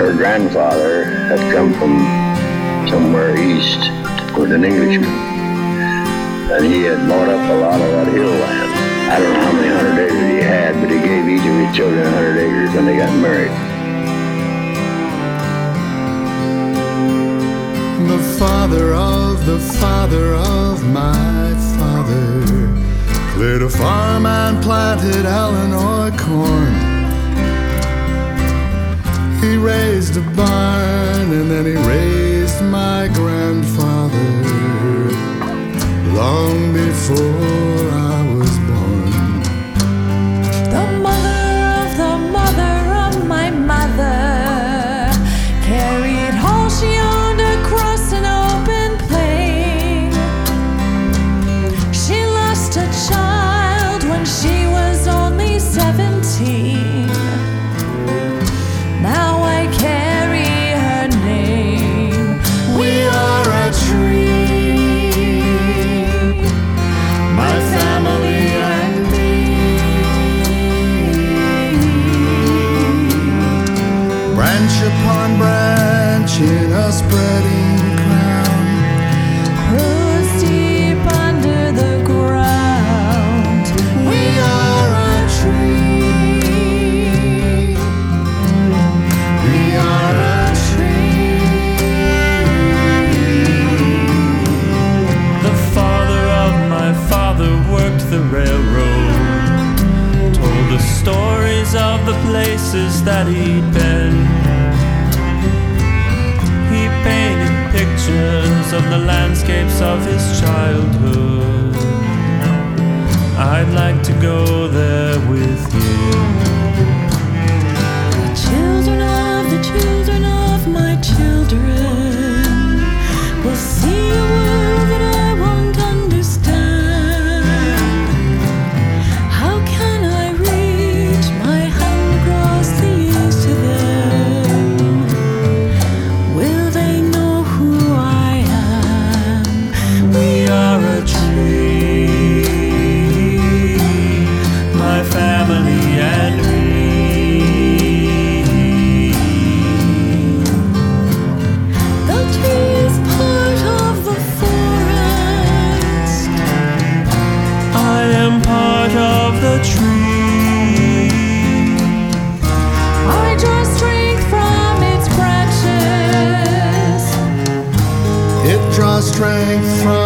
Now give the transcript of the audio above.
Her grandfather had come from somewhere east with an Englishman, and he had bought up a lot of that hill land. I don't know how many 100 acres he had, but he gave each of his children 100 acres when they got married. The father of my father cleared a farm and planted Illinois corn. He raised a barn and then he raised my grandfather long before I was born. The mother of my mother carried all she owned across an open plain. She lost a child when she was only 17. Now I carry her name. We are a tree, my family and me. Branch upon branch in a spreading crown, Roots deep under the ground. we are a tree. We are a tree. The father of my father worked the railroad, told the stories of the places that he'd been. He painted pictures of the landscapes of his childhood. I'd like to go there with him. The children of my children will see a world that I won't understand. How can I reach my hand across the years to them? Will they know who I am? We are a tree, my family and me. The tree is part of the forest. I am part of the tree. I draw strength from its branches. It draws strength from